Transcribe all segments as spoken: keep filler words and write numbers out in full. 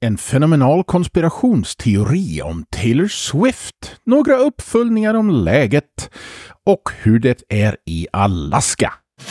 En fenomenal konspirationsteori om Taylor Swift, några uppföljningar om läget och hur det är i Alaska.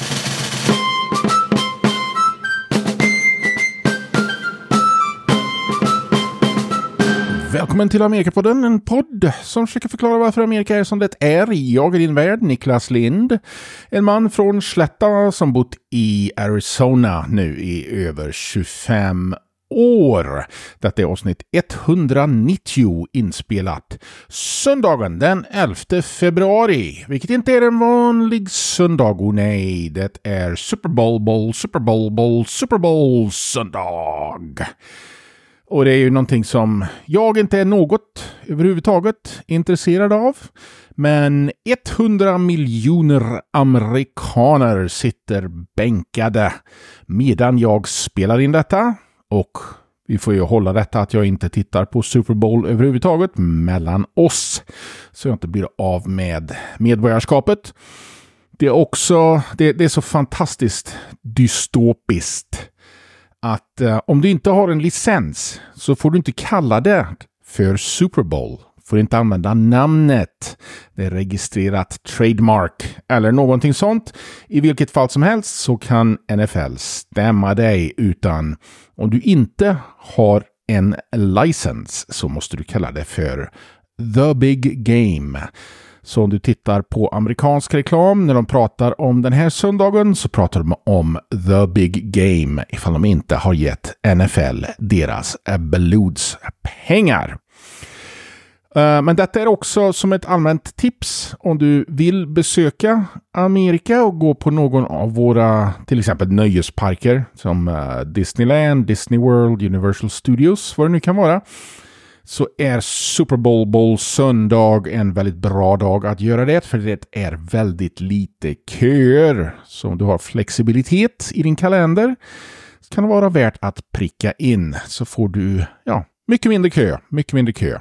Välkommen till Amerikapodden, en podd som försöker förklara varför Amerika är som det är. Jag är din värd, Niklas Lind. En man från Slätta som bott i Arizona nu i över tjugofem år. Detta är avsnitt etthundranittio inspelat söndagen den elfte februari. Vilket inte är en vanlig söndag, och nej, det är Super Bowl, Bowl, Super Bowl, Bowl, Super Bowl söndag. Och det är ju någonting som jag inte är något överhuvudtaget intresserad av. Men hundra miljoner amerikaner sitter bänkade medan jag spelar in detta. Och vi får ju hålla detta att jag inte tittar på Super Bowl överhuvudtaget mellan oss. Så jag inte blir av med medborgarskapet. Det är också, det, det är så fantastiskt dystopiskt. Att eh, om du inte har en licens så får du inte kalla det för Super Bowl. Får inte använda namnet. Det är registrerat trademark eller någonting sånt. I vilket fall som helst så kan N F L stämma dig, utan om du inte har en licens så måste du kalla det för The Big Game. Så om du tittar på amerikansk reklam när de pratar om den här söndagen så pratar de om The Big Game ifall de inte har gett N F L deras blodspengar. Men detta är också som ett allmänt tips om du vill besöka Amerika och gå på någon av våra till exempel nöjesparker som Disneyland, Disney World, Universal Studios, vad det nu kan vara. Så är Super Bowl Bowl söndag en väldigt bra dag att göra det, för det är väldigt lite köer. Så om du har flexibilitet i din kalender så kan det vara värt att pricka in, så får du ja, mycket mindre kö, mycket mindre kö.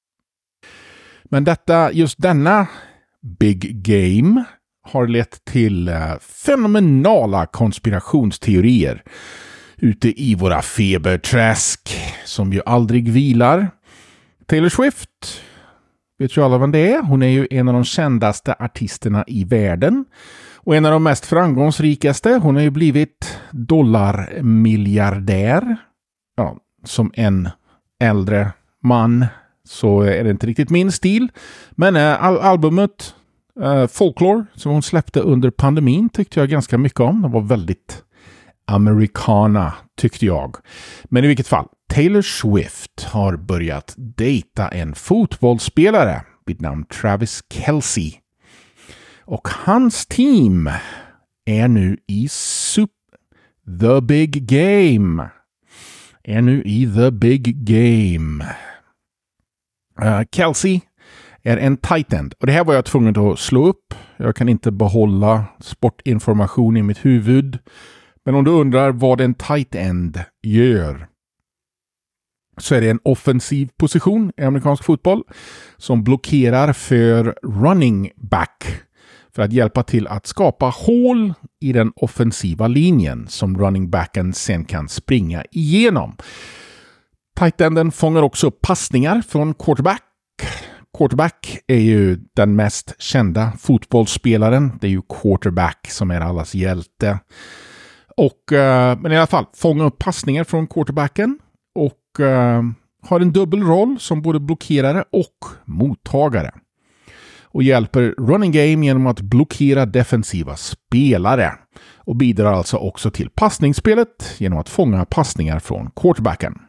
Men detta, just denna Big Game har lett till fenomenala konspirationsteorier ute i våra feberträsk som ju aldrig vilar. Taylor Swift, vet ju alla vem det är. Hon är ju en av de kändaste artisterna i världen. Och en av de mest framgångsrikaste. Hon har ju blivit dollarmiljardär. Ja, som en äldre man så är det inte riktigt min stil. Men äh, al- albumet äh, Folklore som hon släppte under pandemin tyckte jag ganska mycket om. Det var väldigt americana tyckte jag. Men i vilket fall, Taylor Swift har börjat dejta en fotbollsspelare vid namn Travis Kelce. Och hans team är nu i Super The Big Game. Är nu i The Big Game. Uh, Kelce är en tight end. Och det här var jag tvungen att slå upp. Jag kan inte behålla sportinformation i mitt huvud. Men om du undrar vad en tight end gör, så är det en offensiv position i amerikansk fotboll som blockerar för running back för att hjälpa till att skapa hål i den offensiva linjen som running backen sen kan springa igenom. Tight enden fångar också upp passningar från quarterback. Quarterback är ju den mest kända fotbollsspelaren. Det är ju quarterback som är allas hjälte. Och, eh, men i alla fall, fånga upp passningar från quarterbacken och eh, har en dubbel roll som både blockerare och mottagare. Och hjälper running game genom att blockera defensiva spelare. Och bidrar alltså också till passningsspelet genom att fånga passningar från quarterbacken.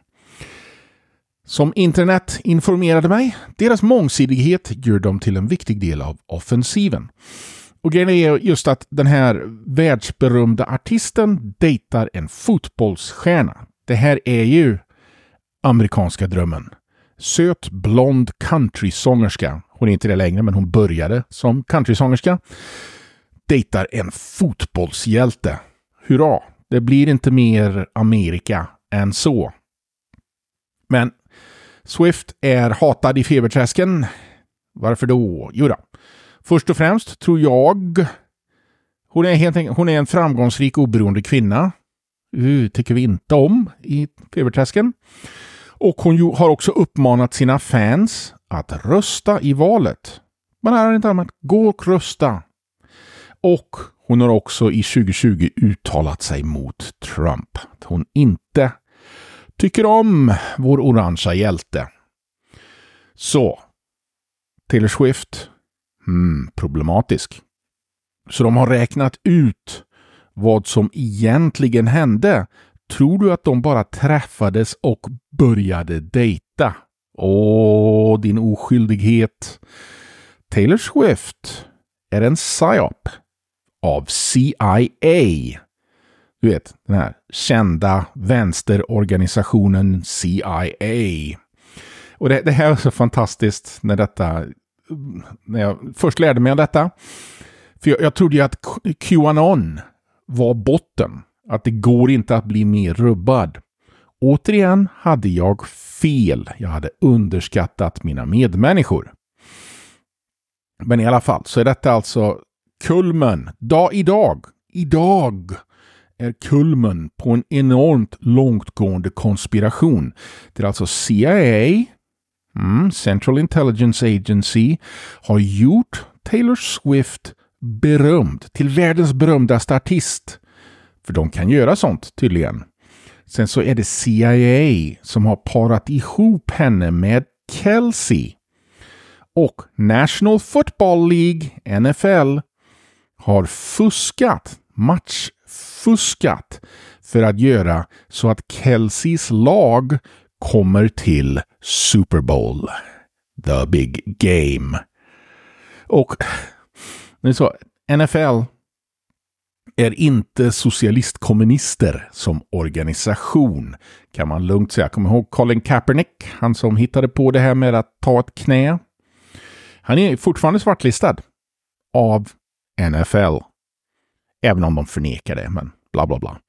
Som internet informerade mig, deras mångsidighet gör dem till en viktig del av offensiven. Och grejen är just att den här världsberömda artisten dejtar en fotbollsstjärna. Det här är ju amerikanska drömmen. Söt, blond countrysångerska. Hon är inte det längre, men hon började som countrysångerska. Dejtar en fotbollshjälte. Hurra! Det blir inte mer Amerika än så. Men Swift är hatad i feberträsken. Varför då? Jo då. Först och främst tror jag hon är, helt enkelt, hon är en framgångsrik oberoende kvinna. Uh, tycker vi inte om i feberträsken. Och hon ju, har också uppmanat sina fans att rösta i valet. Men här är inte annat. Gå och rösta. Och hon har också i tjugo tjugo uttalat sig mot Trump. Att hon inte tycker om vår orangea hjälte. Så. Taylor Swift. Hmm, problematisk. Så de har räknat ut vad som egentligen hände. Tror du att de bara träffades och började dejta? Åh, din oskyldighet. Taylor Swift är en psyop av C I A. Du vet, den här kända vänsterorganisationen C I A. Och det, det här är så fantastiskt när detta, när jag först lärde mig om detta. För jag, jag trodde ju att QAnon var botten. Att det går inte att bli mer rubbad. Återigen hade jag fel. Jag hade underskattat mina medmänniskor. Men i alla fall så är detta alltså kulmen. Dag idag. Idag är kulmen på en enormt långtgående konspiration. Det är alltså C I A, mm, Central Intelligence Agency, har gjort Taylor Swift berömd till världens berömdaste artist. För de kan göra sånt tydligen. Sen så är det C I A som har parat ihop henne med Kelsey. Och National Football League, N F L, har fuskat, matchfuskat för att göra så att Kelseys lag kommer till Super Bowl. The big game. Och så, N F L är inte socialistkommunister som organisation. Kan man lugnt säga. Kommer ihåg Colin Kaepernick? Han som hittade på det här med att ta ett knä. Han är fortfarande svartlistad av N F L. Även om de förnekar det, men bla bla bla.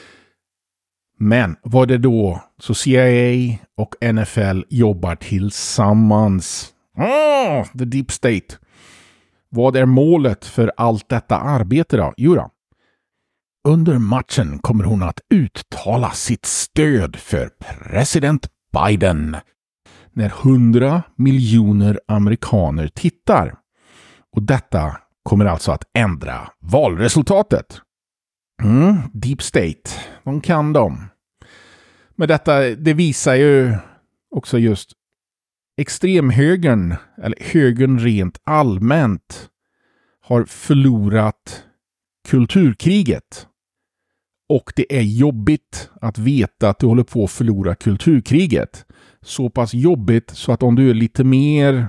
Men vad är det då? Så C I A och N F L jobbar tillsammans. Oh, the deep state. Vad är målet för allt detta arbete då? Jo då. Under matchen kommer hon att uttala sitt stöd för president Biden när hundra miljoner amerikaner tittar. Och detta kommer alltså att ändra valresultatet. Mm, deep state, de kan dem. Men detta, det visar ju också just extremhögern, eller högern rent allmänt, har förlorat kulturkriget. Och det är jobbigt att veta att du håller på att förlora kulturkriget. Så pass jobbigt så att om du är lite mer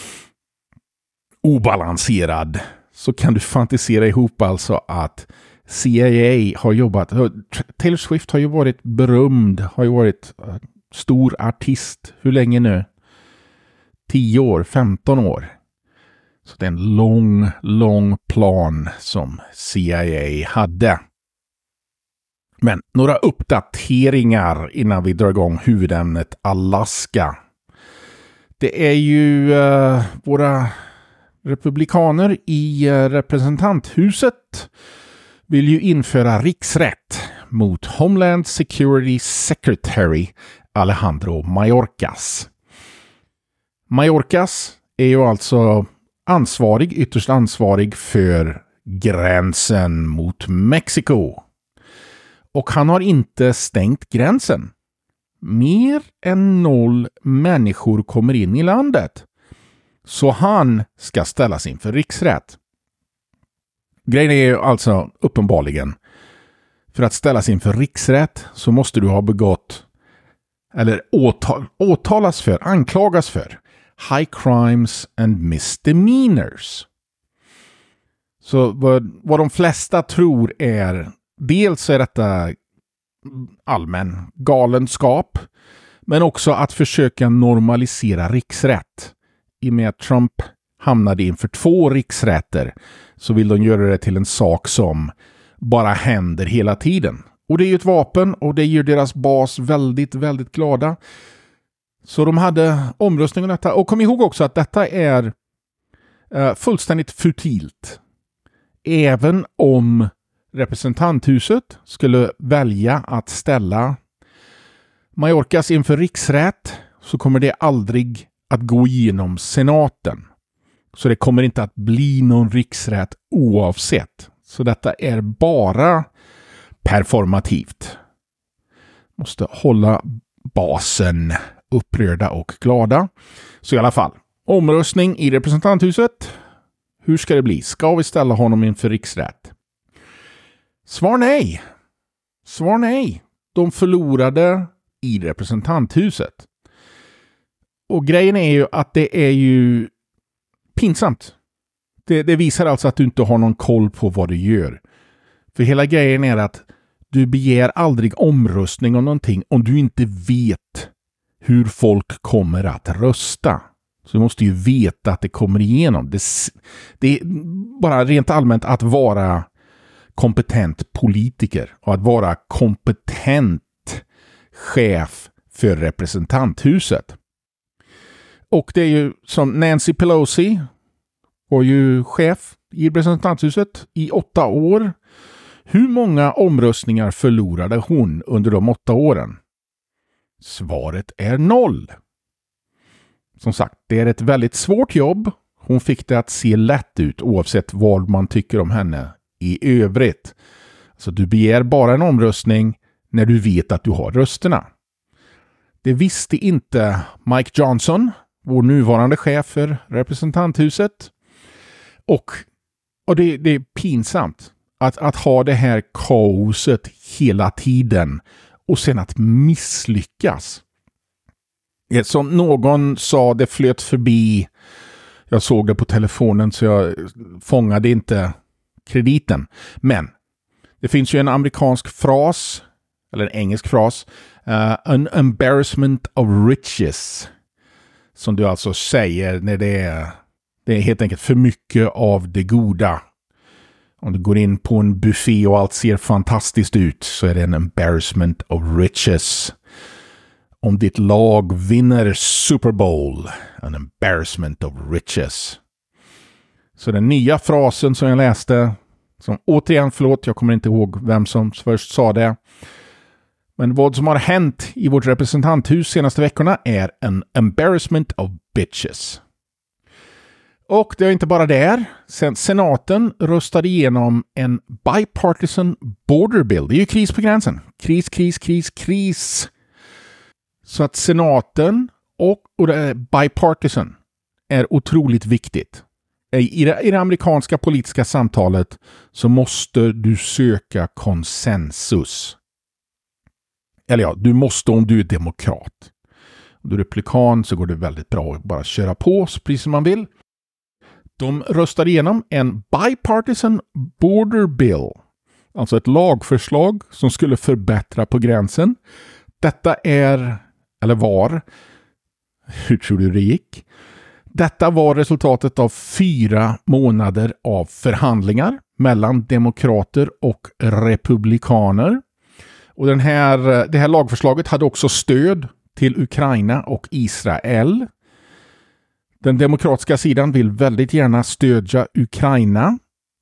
obalanserad så kan du fantisera ihop alltså att C I A har jobbat. Taylor Swift har ju varit berömd, har ju varit stor artist. Hur länge nu? tio år, femton år. Så det är en lång, lång plan som C I A hade. Men några uppdateringar innan vi drar igång huvudämnet Alaska. Det är ju uh, våra republikaner i uh, representanthuset vill ju införa riksrätt mot Homeland Security Secretary Alejandro Mayorkas. Mayorkas är ju alltså ansvarig, ytterst ansvarig för gränsen mot Mexiko. Och han har inte stängt gränsen. Mer än noll människor kommer in i landet. Så han ska ställas inför riksrätt. Grejen är ju alltså uppenbarligen, för att ställas inför riksrätt så måste du ha begått eller åtal, åtalas för, anklagas för high crimes and misdemeanors. Så vad, vad de flesta tror är, dels är detta allmän galenskap, men också att försöka normalisera riksrätt. I och med att Trump hamnade inför två riksrätter så vill de göra det till en sak som bara händer hela tiden. Och det är ju ett vapen och det gör deras bas väldigt, väldigt glada. Så de hade omröstning om detta. Och kom ihåg också att detta är uh, fullständigt futilt. Även om representanthuset skulle välja att ställa Mayorkas inför riksrätt så kommer det aldrig att gå igenom senaten. Så det kommer inte att bli någon riksrätt oavsett. Så detta är bara performativt. Måste hålla basen upprörda och glada. Så i alla fall, omröstning i representanthuset. Hur ska det bli? Ska vi ställa honom inför riksrätt? Svar nej. Svar nej. De förlorade i representanthuset. Och grejen är ju att det är ju pinsamt. Det, det visar alltså att du inte har någon koll på vad du gör. För hela grejen är att du begär aldrig omröstning om någonting om du inte vet hur folk kommer att rösta. Så du måste ju veta att det kommer igenom. Det, det är bara rent allmänt att vara kompetent politiker och att vara kompetent chef för representanthuset. Och det är ju som Nancy Pelosi var ju chef i representanthuset i åtta år. Hur många omröstningar förlorade hon under de åtta åren? Svaret är noll. Som sagt, det är ett väldigt svårt jobb. Hon fick det att se lätt ut oavsett vad man tycker om henne i övrigt. Så du begär bara en omröstning när du vet att du har rösterna. Det visste inte Mike Johnson, vår nuvarande chef för representanthuset. Och, och det, det är pinsamt att, att ha det här kaoset hela tiden och sen att misslyckas. Som någon sa, det flöt förbi. Jag såg det på telefonen så jag fångade inte krediten. Men det finns ju en amerikansk fras, eller en engelsk fras. Uh, an embarrassment of riches. Som du alltså säger när det är, det är helt enkelt för mycket av det goda. Om du går in på en buffé och allt ser fantastiskt ut så är det en embarrassment of riches. Om ditt lag vinner Super Bowl, an embarrassment of riches. Så den nya frasen som jag läste, som återigen, förlåt, jag kommer inte ihåg vem som först sa det. Men vad som har hänt i vårt representanthus senaste veckorna är en embarrassment of bitches. Och det är inte bara där. Sen senaten röstade igenom en bipartisan border bill. Det är ju kris på gränsen. Kris, kris, kris, kris. Så att senaten och, och det är bipartisan är otroligt viktigt. I det, I det amerikanska politiska samtalet så måste du söka konsensus. Eller ja, du måste om du är demokrat. Om du är republikan så går det väldigt bra att bara köra på precis som man vill. De röstade igenom en bipartisan border bill. Alltså ett lagförslag som skulle förbättra på gränsen. Detta är, eller var, hur tror du det gick? Detta var resultatet av fyra månader av förhandlingar mellan demokrater och republikaner. Och den här, det här lagförslaget hade också stöd till Ukraina och Israel. Den demokratiska sidan vill väldigt gärna stödja Ukraina.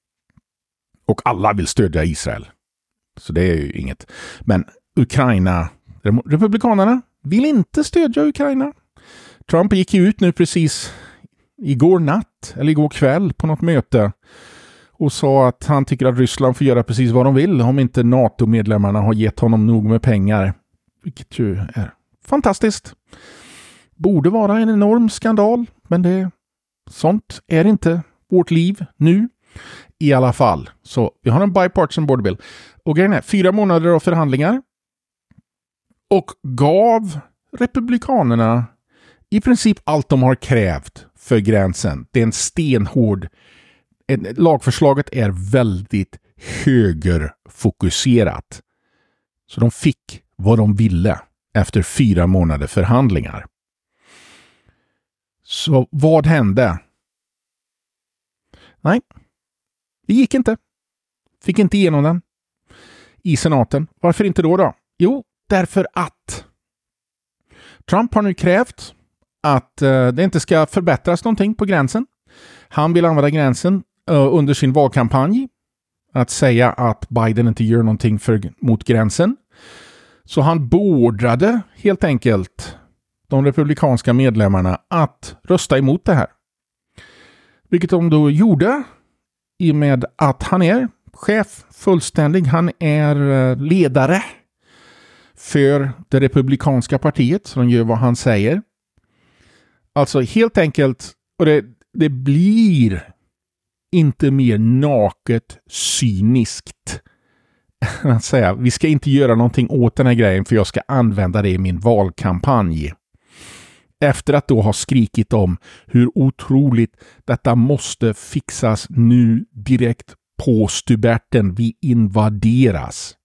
Och alla vill stödja Israel. Så det är ju inget. Men Ukraina, republikanerna vill inte stödja Ukraina. Trump gick ju ut nu precis igår natt eller igår kväll på något möte och sa att han tycker att Ryssland får göra precis vad de vill om inte NATO-medlemmarna har gett honom nog med pengar. Vilket ju är fantastiskt. Borde vara en enorm skandal, men det sånt är inte vårt liv nu. I alla fall. Så vi har en bipartisan border bill. Och grejen är, fyra månader av förhandlingar och gav republikanerna i princip allt de har krävt för gränsen. Det är en stenhård. Lagförslaget är väldigt högerfokuserat. Så de fick vad de ville efter fyra månader förhandlingar. Så vad hände? Nej, det gick inte. Fick inte igenom den i senaten. Varför inte då då? Jo, därför att Trump har nu krävt att uh, det inte ska förbättras någonting på gränsen. Han vill använda gränsen uh, under sin valkampanj att säga att Biden inte gör någonting för, mot gränsen. Så han beordrade helt enkelt de republikanska medlemmarna att rösta emot det här. Vilket de då gjorde i och med att han är chef fullständig. Han är ledare för det republikanska partiet. Så de gör vad han säger. Alltså helt enkelt, och det, det blir inte mer naket cyniskt att säga, vi ska inte göra någonting åt den här grejen för jag ska använda det i min valkampanj. Efter att då ha skrikit om hur otroligt detta måste fixas nu direkt på stubärten. Vi invaderas.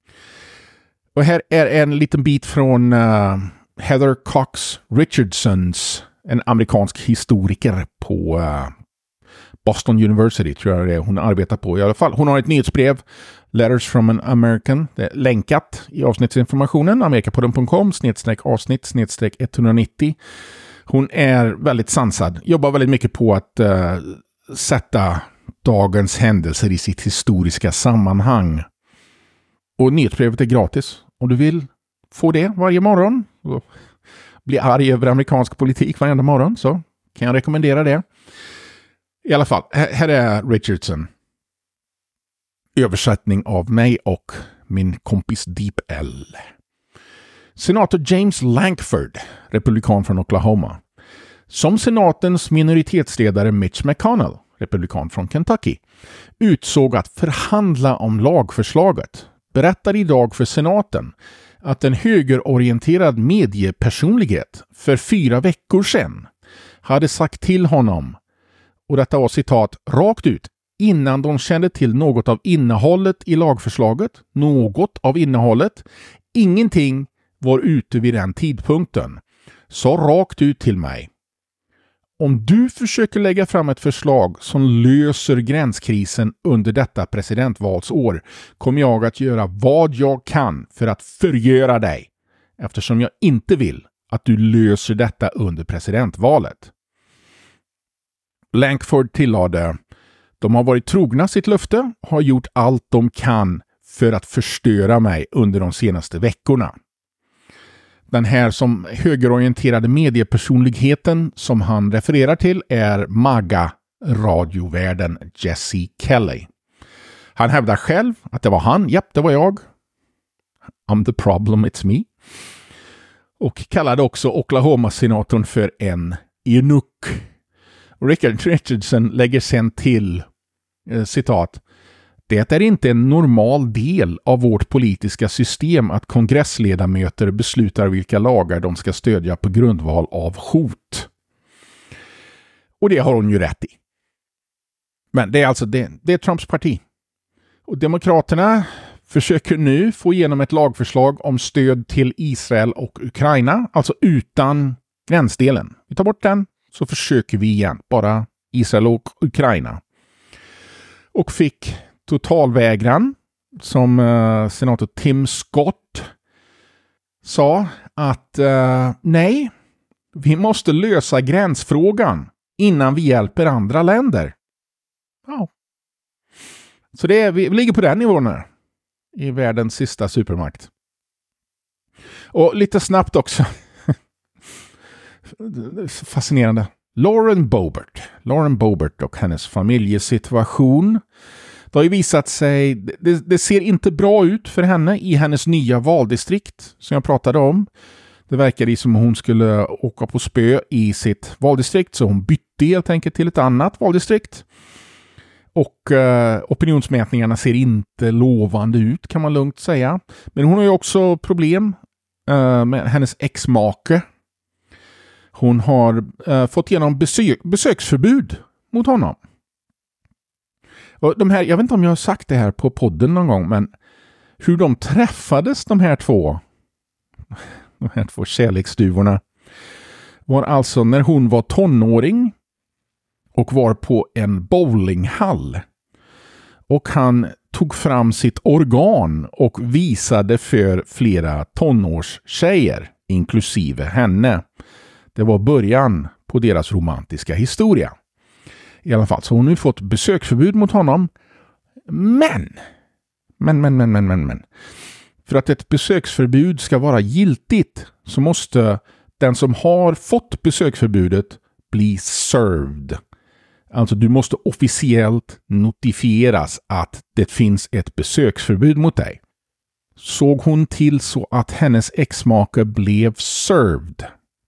Och här är en liten bit från uh, Heather Cox Richardsons, en amerikansk historiker på uh, Boston University, tror jag det är hon arbetar på i alla fall. Hon har ett nyhetsbrev, Letters from an American, det är länkat i avsnittsinformationen, amerikapodden punkt com snedstreck avsnitt snedstreck etthundranittio. Hon är väldigt sansad, jobbar väldigt mycket på att uh, sätta dagens händelser i sitt historiska sammanhang. Och nyhetsbrevet är gratis. Om du vill få det varje morgon och bli arg över amerikansk politik varje morgon, så kan jag rekommendera det. I alla fall, här är Richardson. Översättning av mig och min kompis Deep L. Senator James Lankford, republikan från Oklahoma. Som senatens minoritetsledare Mitch McConnell, republikan från Kentucky, utsåg att förhandla om lagförslaget, berättar idag för senaten att en högerorienterad mediepersonlighet för fyra veckor sedan hade sagt till honom, och detta var citat, rakt ut, innan de kände till något av innehållet i lagförslaget, något av innehållet, ingenting var ute vid den tidpunkten, sa rakt ut till mig. Om du försöker lägga fram ett förslag som löser gränskrisen under detta presidentvalsår kommer jag att göra vad jag kan för att förgöra dig, eftersom jag inte vill att du löser detta under presidentvalet. Lankford tillade, de har varit trogna sitt löfte och har gjort allt de kan för att förstöra mig under de senaste veckorna. Den här som högerorienterade mediepersonligheten som han refererar till är MAGA-radiovärden Jesse Kelly. Han hävdar själv att det var han, japp det var jag. I'm the problem, it's me. Och kallade också Oklahoma-senatorn för en eunuck. Richard Richardson lägger sen till, eh, citat, det är inte en normal del av vårt politiska system att kongressledamöter beslutar vilka lagar de ska stödja på grundval av hot. Och det har hon ju rätt i. Men det är alltså det, det är Trumps parti. Och Demokraterna försöker nu få igenom ett lagförslag om stöd till Israel och Ukraina, alltså utan gränsdelen. Vi tar bort den så försöker vi igen, bara Israel och Ukraina. Och fick totalvägran som uh, senator Tim Scott sa att uh, nej, vi måste lösa gränsfrågan innan vi hjälper andra länder. Ja. Så det är, vi ligger på den nivån här i världens sista supermakt. Och lite snabbt också. Fascinerande. Lauren Boebert. Lauren Boebert och hennes familjesituation. Det har ju visat sig, det, det ser inte bra ut för henne i hennes nya valdistrikt som jag pratade om. Det verkar som hon skulle åka på spö i sitt valdistrikt, så hon bytte helt enkelt till ett annat valdistrikt. Och eh, opinionsmätningarna ser inte lovande ut, kan man lugnt säga. Men hon har ju också problem eh, med hennes ex-make. Hon har eh, fått igenom besök, besöksförbud mot honom. Och de här, jag vet inte om jag har sagt det här på podden någon gång, men hur de träffades, de här två, de här två kärleksduvorna, var alltså när hon var tonåring och var på en bowlinghall. Och han tog fram sitt organ och visade för flera tonårstjejer, inklusive henne. Det var början på deras romantiska historia. I alla fall, så hon har nu fått besöksförbud mot honom. Men, men, men, men, men, men, men. För att ett besöksförbud ska vara giltigt så måste den som har fått besöksförbudet bli served. Alltså du måste officiellt notifieras att det finns ett besöksförbud mot dig. Såg hon till så att hennes exmake blev served?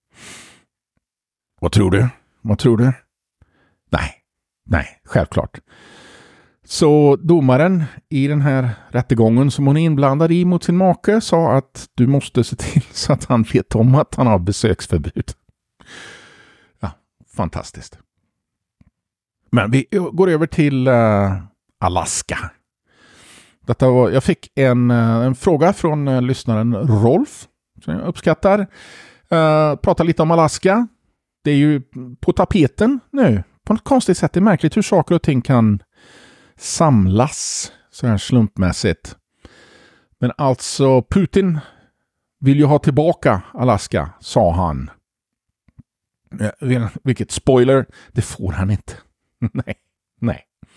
Vad tror du? Vad tror du? Nej, nej, självklart. Så domaren i den här rättegången som hon är inblandad i mot sin make sa att du måste se till så att han vet om att han har besöksförbud. Ja, fantastiskt. Men vi går över till uh, Alaska. Detta var, jag fick en, uh, en fråga från uh, lyssnaren Rolf som jag uppskattar. Uh, prata lite om Alaska. Det är ju på tapeten nu. På något konstigt sätt. Det är märkligt hur saker och ting kan samlas så här slumpmässigt. Men alltså Putin vill ju ha tillbaka Alaska, sa han. Vilket spoiler, det får han inte. nej, nej.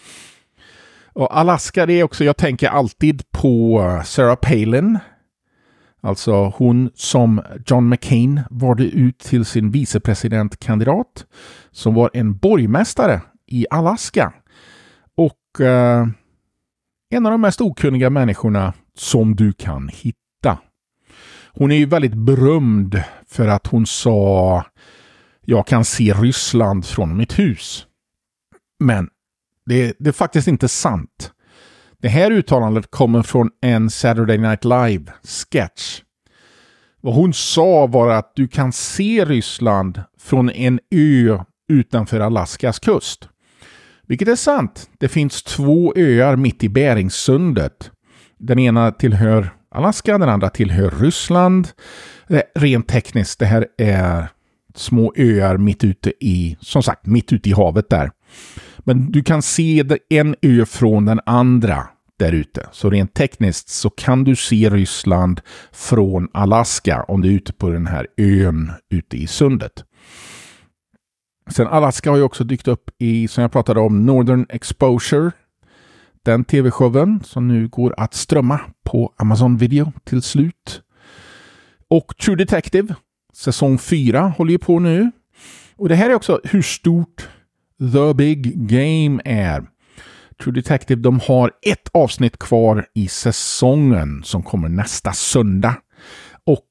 Och Alaska, det är också, jag tänker alltid på Sarah Palin. Alltså hon som John McCain valde ut till sin vicepresidentkandidat som var en borgmästare i Alaska. Och eh, en av de mest okunniga människorna som du kan hitta. Hon är ju väldigt berömd för att hon sa jag kan se Ryssland från mitt hus. Men det, det är faktiskt inte sant. Det här uttalandet kommer från en Saturday Night Live-sketch. Vad hon sa var att du kan se Ryssland från en ö utanför Alaskas kust. Vilket är sant. Det finns två öar mitt i Beringsundet. Den ena tillhör Alaska, den andra tillhör Ryssland. Rent tekniskt, det här är små öar mitt ute i, som sagt, mitt ute i havet där. Men du kan se en ö från den andra där ute. Så rent tekniskt så kan du se Ryssland från Alaska om du är ute på den här ön ute i sundet. Sen Alaska har ju också dykt upp i, som jag pratade om, Northern Exposure. Den tv-showen som nu går att strömma på Amazon Video till slut. Och True Detective, säsong fyra håller ju på nu. Och det här är också hur stort The Big Game är. True Detective, de har ett avsnitt kvar i säsongen som kommer nästa söndag. Och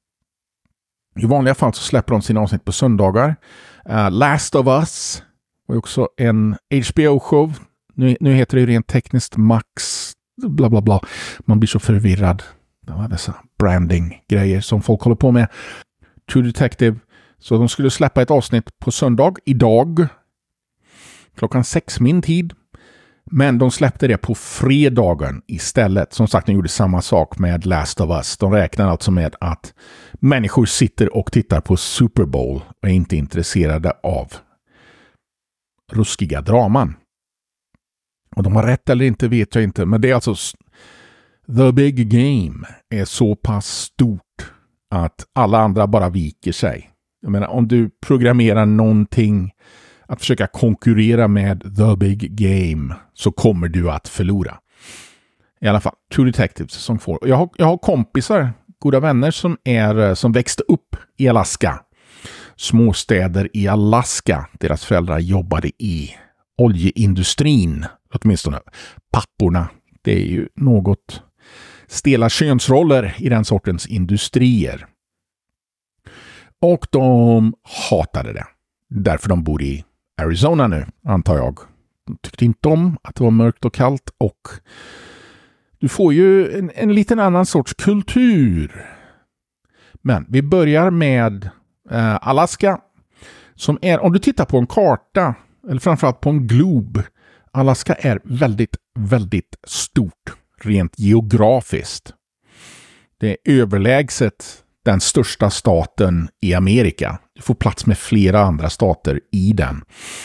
i vanliga fall så släpper de sina avsnitt på söndagar. Uh, Last of Us var också en H B O-show. Nu, nu heter det rent tekniskt Max bla bla bla. Man blir så förvirrad. Det var dessa branding-grejer som folk håller på med. True Detective. Så de skulle släppa ett avsnitt på söndag idag. Klockan sex min tid. Men de släppte det på fredagen istället. Som sagt, de gjorde samma sak med Last of Us. De räknar alltså med att människor sitter och tittar på Super Bowl och är inte intresserade av ruskiga draman. Och de har rätt eller inte vet jag inte. Men det är alltså The Big Game är så pass stort att alla andra bara viker sig. Jag menar, om du programmerar någonting att försöka konkurrera med The Big Game så kommer du att förlora. I alla fall, True Detective säsong två. Jag har, jag har kompisar, goda vänner som är som växte upp i Alaska. Småstäder i Alaska. Deras föräldrar jobbade i oljeindustrin. Åtminstone papporna. Det är ju något stela könsroller i den sortens industrier. Och de hatade det. Därför de bor i Arizona nu, antar jag. De tyckte inte om att det var mörkt och kallt. Och du får ju en, en liten annan sorts kultur. Men vi börjar med eh, Alaska. Som är, om du tittar på en karta, eller framförallt på en glob. Alaska är väldigt, väldigt stort. Rent geografiskt. Det är överlägset den största staten i Amerika. Du får plats med flera andra stater i den.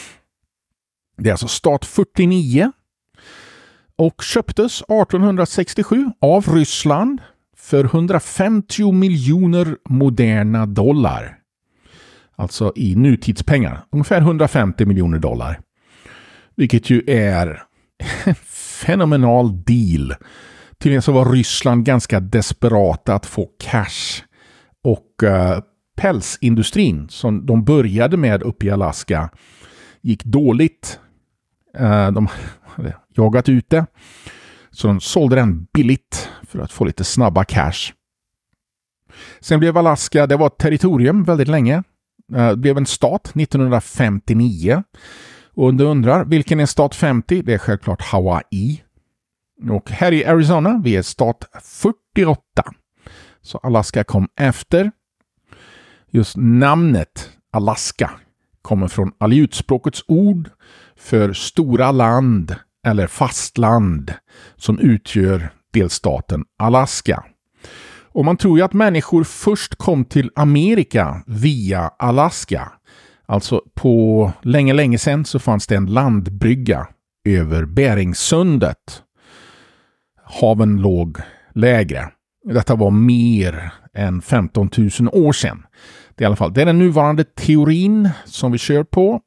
Det är alltså stat fyrtionio. Och köptes arton sextiosju av Ryssland för hundrafemtio miljoner moderna dollar. Alltså i nutidspengar. Ungefär hundrafemtio miljoner dollar. Vilket ju är en fenomenal deal tydligen så var Ryssland ganska desperata att få cash. Och uh, pälsindustrin som de började med uppe i Alaska gick dåligt. Uh, de hade jagat ut det. Så de sålde den billigt för att få lite snabba cash. Sen blev Alaska, det var ett territorium väldigt länge. Det blev en stat nittonhundrafemtionio. Och om du undrar, vilken är stat femtio? Det är självklart Hawaii. Och här i Arizona, vi är stat fyrtioåtta. Så Alaska kom efter. Just namnet Alaska kommer från aleutspråkets ord för stora land eller fastland som utgör delstaten Alaska. Och man tror ju att människor först kom till Amerika via Alaska. Alltså på länge, länge sedan så fanns det en landbrygga över Beringsundet. Haven låg lägre. Detta var mer än femton tusen år sedan. Det är i alla fall det är den nuvarande teorin som vi kör på.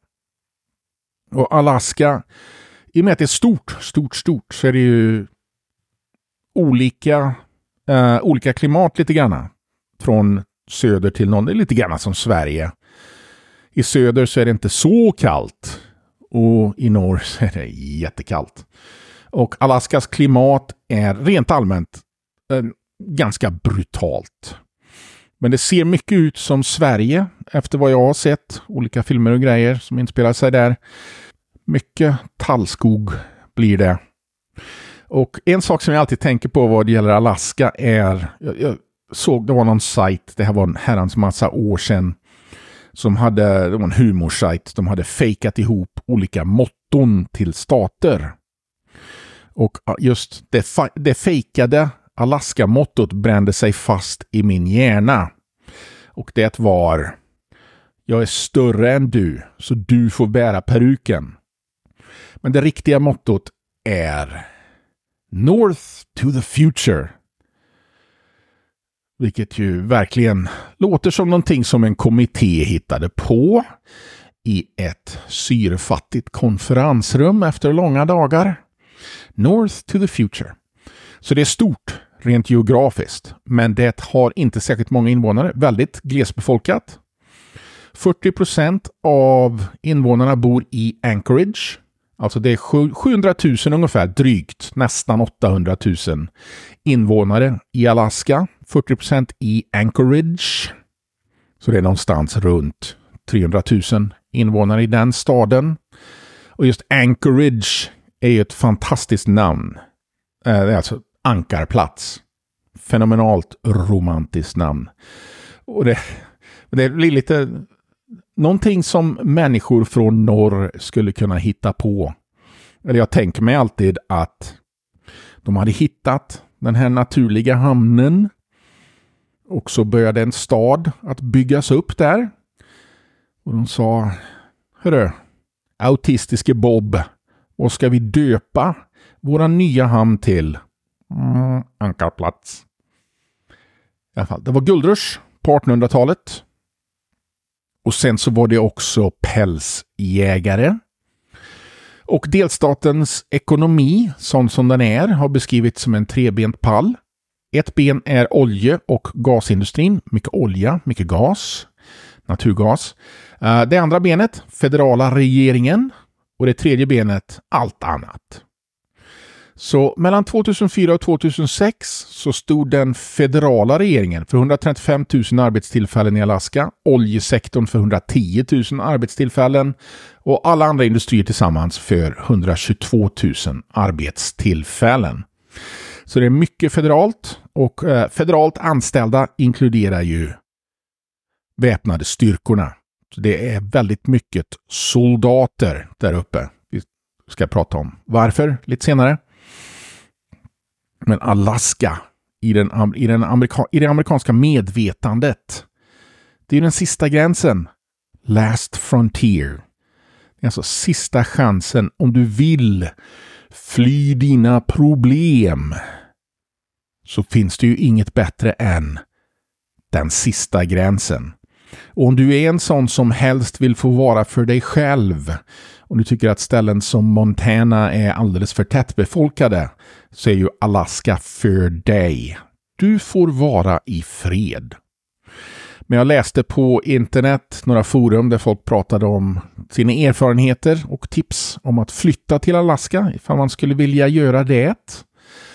Och Alaska, i och med att det är stort, stort, stort så är det ju olika Uh, olika klimat lite grann. Från söder till norr. Det är lite grann som Sverige. I söder så är det inte så kallt. Och i norr så är det jättekallt. Och Alaskas klimat är rent allmänt uh, ganska brutalt. Men det ser mycket ut som Sverige. Efter vad jag har sett. Olika filmer och grejer som inspelar sig där. Mycket tallskog blir det. Och en sak som jag alltid tänker på vad det gäller Alaska är, jag, jag såg det var någon sajt, det här var en herrans massa år sedan, som hade, det var en humorsajt, de hade fejkat ihop olika motton till stater. Och just det, det fejkade Alaska-mottot brände sig fast i min hjärna. Och det var, jag är större än du, så du får bära peruken. Men det riktiga mottot är North to the future. Vilket ju verkligen låter som någonting som en kommitté hittade på i ett syrefattigt konferensrum efter långa dagar. North to the future. Så det är stort rent geografiskt, men det har inte särskilt många invånare. Väldigt glesbefolkat. fyrtio procent av invånarna bor i Anchorage. Alltså det är sjuhundratusen ungefär, drygt, nästan åttahundratusen invånare i Alaska. fyrtio procent i Anchorage. Så det är någonstans runt trehundratusen invånare i den staden. Och just Anchorage är ju ett fantastiskt namn. Det är alltså ankarplats. Fenomenalt romantiskt namn. Och det, det blir lite någonting som människor från norr skulle kunna hitta på. Eller jag tänker mig alltid att de hade hittat den här naturliga hamnen. Och så började en stad att byggas upp där. Och de sa, hörru, autistiske Bob, vad ska vi döpa våra nya hamn till? Mm, ankarplats. I alla fall, det var guldrush på artonhundratalet. Och sen så var det också pälsjägare. Och delstatens ekonomi, sån som den är, har beskrivits som en trebent pall. Ett ben är olje- och gasindustrin. Mycket olja, mycket gas, naturgas. Det andra benet, federala regeringen. Och det tredje benet, allt annat. Så mellan tvåtusenfyra och tvåtusensex så stod den federala regeringen för hundratrettiofem tusen arbetstillfällen i Alaska, oljesektorn för hundratio tusen arbetstillfällen och alla andra industrier tillsammans för hundratjugotvå tusen arbetstillfällen. Så det är mycket federalt, och eh, federalt anställda inkluderar ju väpnade styrkorna. Så det är väldigt mycket soldater där uppe. Vi ska prata om varför lite senare. Men Alaska i, den, i, den amerika, i det amerikanska medvetandet, det är den sista gränsen. Last frontier. Det är alltså sista chansen om du vill fly dina problem. Så finns det ju inget bättre än den sista gränsen. Och om du är en sån som helst vill få vara för dig själv, och du tycker att ställen som Montana är alldeles för tätt befolkade, så är ju Alaska för dig. Du får vara i fred. Men jag läste på internet några forum där folk pratade om sina erfarenheter och tips om att flytta till Alaska ifall man skulle vilja göra det.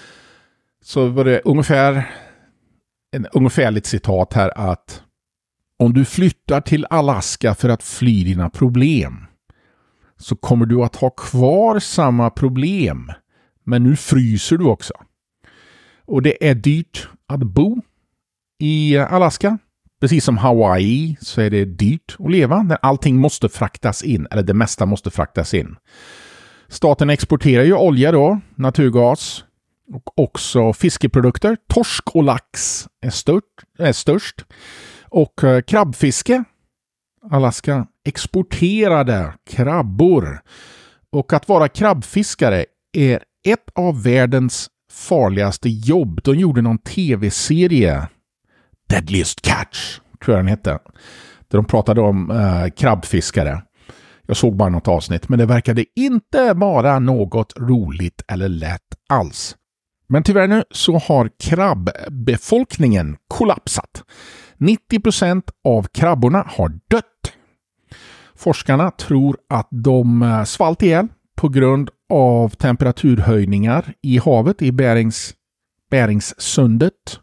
Så var det ungefär en ungefärligt citat här att om du flyttar till Alaska för att fly dina problem, så kommer du att ha kvar samma problem, men nu fryser du också. Och det är dyrt att bo i Alaska. Precis som Hawaii så är det dyrt att leva när allting måste fraktas in, eller det mesta måste fraktas in. Staten exporterar ju olja då, naturgas och också fiskeprodukter. Torsk och lax är, stört, är störst. Och eh, krabbfiske. Alaska exporterade krabbor. Och att vara krabbfiskare är ett av världens farligaste jobb. De gjorde någon tv-serie, Deadliest Catch, tror jag den hette. Där de pratade om eh, krabbfiskare. Jag såg bara något avsnitt, men det verkade inte vara något roligt eller lätt alls. Men tyvärr nu så har krabbbefolkningen kollapsat. nittio procent av krabborna har dött. Forskarna tror att de svalt ihjäl på grund av temperaturhöjningar i havet i Bärings, Bäringssundet.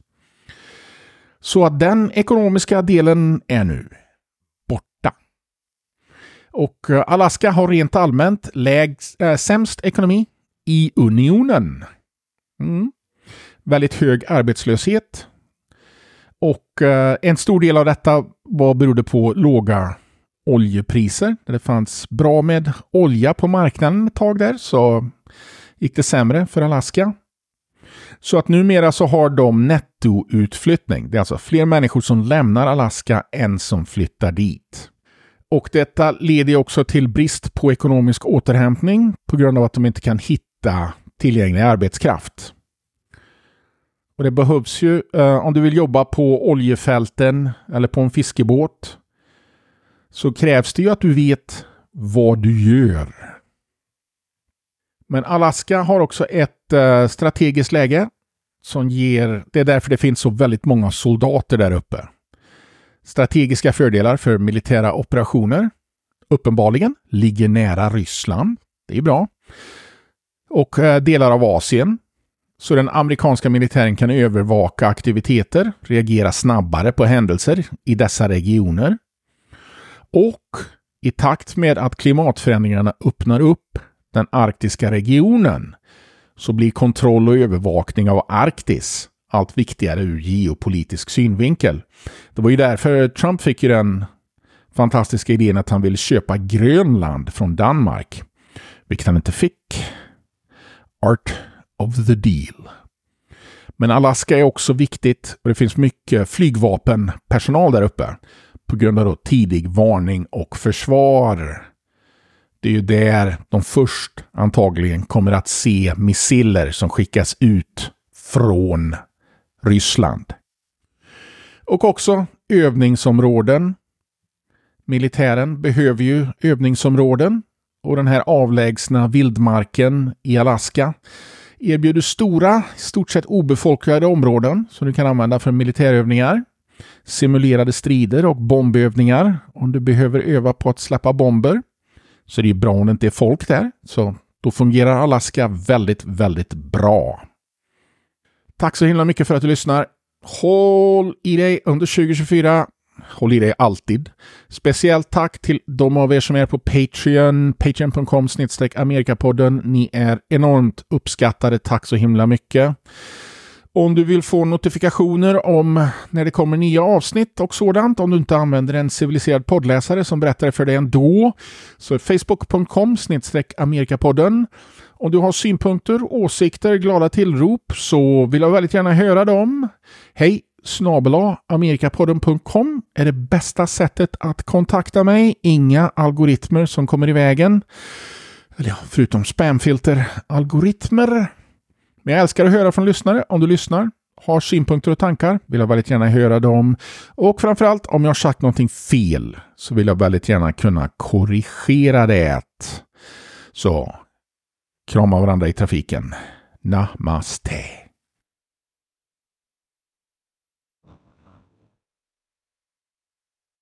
Så att den ekonomiska delen är nu borta. Och Alaska har rent allmänt lägst, äh, sämst ekonomi i unionen. Mm. Väldigt hög arbetslöshet. Och äh, en stor del av detta var berodde på låga oljepriser. När det fanns bra med olja på marknaden ett tag där så gick det sämre för Alaska. Så att numera så har de nettoutflyttning. Det är alltså fler människor som lämnar Alaska än som flyttar dit. Och detta leder också till brist på ekonomisk återhämtning på grund av att de inte kan hitta tillgänglig arbetskraft. Och det behövs ju, eh, om du vill jobba på oljefälten eller på en fiskebåt, så krävs det ju att du vet vad du gör. Men Alaska har också ett eh, strategiskt läge som ger, det är därför det finns så väldigt många soldater där uppe. Strategiska fördelar för militära operationer. Uppenbarligen ligger nära Ryssland. Det är bra. Och eh, delar av Asien. Så den amerikanska militären kan övervaka aktiviteter, reagera snabbare på händelser i dessa regioner. Och i takt med att klimatförändringarna öppnar upp den arktiska regionen så blir kontroll och övervakning av Arktis allt viktigare ur geopolitisk synvinkel. Det var ju därför Trump fick ju den fantastiska idén att han ville köpa Grönland från Danmark, vilket han inte fick. Art of the deal. Men Alaska är också viktigt och det finns mycket flygvapenpersonal där uppe på grund av då tidig varning och försvar. Det är ju där de först antagligen kommer att se missiler som skickas ut från Ryssland. Och också övningsområden. Militären behöver ju övningsområden och den här avlägsna vildmarken i Alaska erbjuder stora, i stort sett obefolkade områden som du kan använda för militärövningar, simulerade strider och bombövningar. Om du behöver öva på att släppa bomber så är det ju bra om det inte är folk där. Så då fungerar Alaska väldigt, väldigt bra. Tack så himla mycket för att du lyssnar. Håll i dig under tjugo tjugofyra. Håll i dig alltid. Speciellt tack till de av er som är på Patreon. Patreon punkt com snedstreck Amerikapodden. Ni är enormt uppskattade. Tack så himla mycket. Om du vill få notifikationer om när det kommer nya avsnitt och sådant, om du inte använder en civiliserad poddläsare som berättar för dig ändå, så är facebook punkt com snedstreck Amerikapodden. Om du har synpunkter, åsikter, glada tillrop så vill jag väldigt gärna höra dem. Hej, snabel-a amerikapodden punkt com är det bästa sättet att kontakta mig. Inga algoritmer som kommer i vägen. Eller ja, förutom spamfilter, algoritmer. Men jag älskar att höra från lyssnare. Om du lyssnar har synpunkter och tankar vill jag väldigt gärna höra dem. Och framförallt om jag har sagt någonting fel så vill jag väldigt gärna kunna korrigera det. Så krama varandra i trafiken. Namaste.